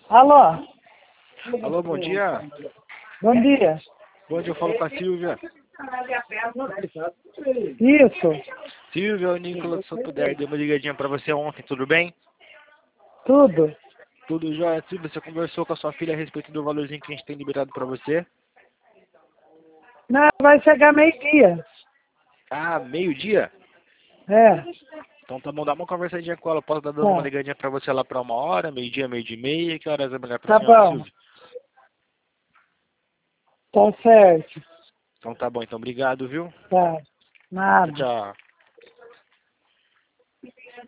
Alô? Alô, bom dia. Bom dia. Bom dia, eu falo com a Silvia. Isso, Silvia, o Nicolas Sotoder deu uma ligadinha pra você ontem, tudo bem? tudo. Tudo jóia. Silvia, você conversou com a sua filha a respeito do valorzinho que a gente tem liberado pra você? Não, vai chegar meio-dia. Ah, meio-dia? É, Então tá bom, dá uma conversadinha com ela. Posso dar dando uma tá. ligadinha pra você lá pra 1 hora, meio-dia, meio-dia e meia? Que horas é melhor pra Tá senhora, bom. Silvia? Tá certo. Então tá bom, então obrigado, viu? Tá. Tchau, Nada. tchau.